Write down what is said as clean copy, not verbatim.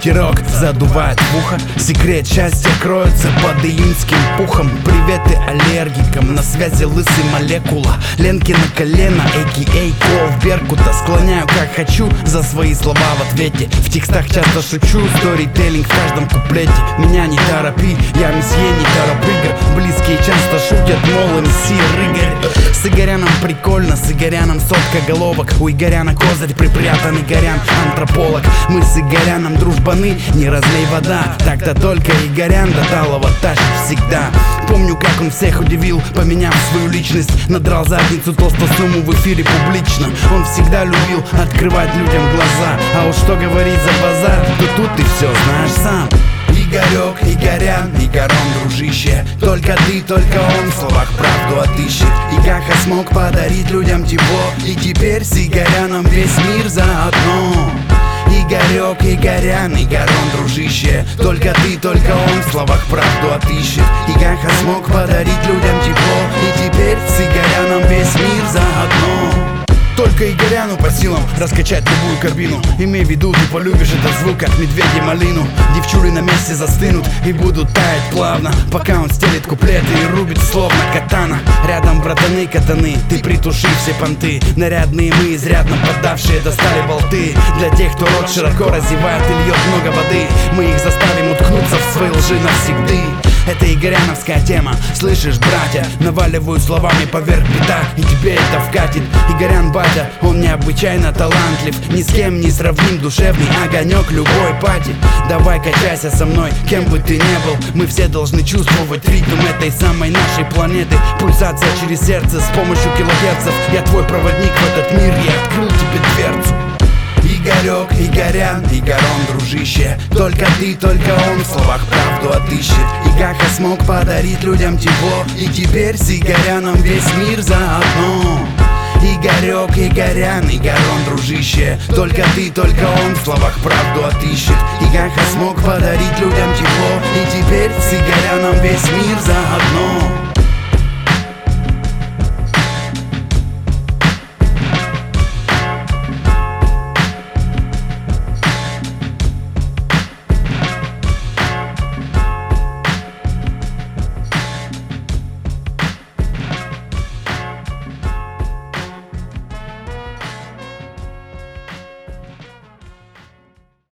ветерок задувает в ухо. Секрет счастья кроется под июньским пухом. Приветы аллергикам, на связи лысый молекула. Ленки на колено, а.к.а. Клов Беркута. Склоняю как хочу за свои слова в ответе. В текстах часто шучу, сторителлинг в каждом куплете. Меня не торопи, я месье не торопыга. Близкие часто шутят, мол, МС Рыгарь. С Игоряном прикольно, с Игоряном сотка головок. У Игоряна козырь припрятан, Игорян антрополог. Мы с Игоряном дружбаны, не разлей вода. Так-то только Игорян до талого тащит всегда. Помню, как он всех удивил, поменяв свою личность. Надрал задницу толстосуму в эфире публично. Он всегда любил открывать людям глаза. А уж что говорить за базар, то тут ты все знаешь сам. Игорек, Игорян, Игорон, дружище. Только ты, только он в словах правду отыщет. И Гаха смог подарить людям тепло. И теперь с Игоряном весь мир заодно. Игорек, Игорян, Игорон, дружище. Только ты, только он в словах правду отыщет. И Гаха смог подарить людям тепло. И теперь с Игоряном весь мир заодно. Только Игоряну по силам раскачать любую кабину. Имей в виду, ты полюбишь этот звук, как медведи малину. Девчули на месте застынут и будут таять плавно, пока он стелит куплеты и рубит словно катана. Рядом братаны катаны, ты притуши все понты. Нарядные мы, изрядно поддавшие, достали болты. Для тех, кто рот широко разевает и льет много воды, мы их заставим уткнуться в свои лжи навсегда. Это игоряновская тема, слышишь, братья? Наваливаю словами поверх бита, и тебе это вкатит. Игорян батя, он необычайно талантлив. Ни с кем не сравним, душевный огонек любой пати. Давай качайся со мной, кем бы ты ни был. Мы все должны чувствовать ритм этой самой нашей планеты. Пульсация через сердце с помощью килогерцев. Я твой проводник в этот мир, я открыл тебе дверцу. Игорек, Игорян, Игорон, дружище. Только ты, только он в словах правду отыщет. И Гаха смог подарить людям тепло. И теперь с Игоряном весь мир заодно. Игорек, Игорян, Игорон, дружище. Только ты, только он в словах правду отыщет. И Гаха смог подарить людям тепло. И теперь с Игоряном весь мир заодно.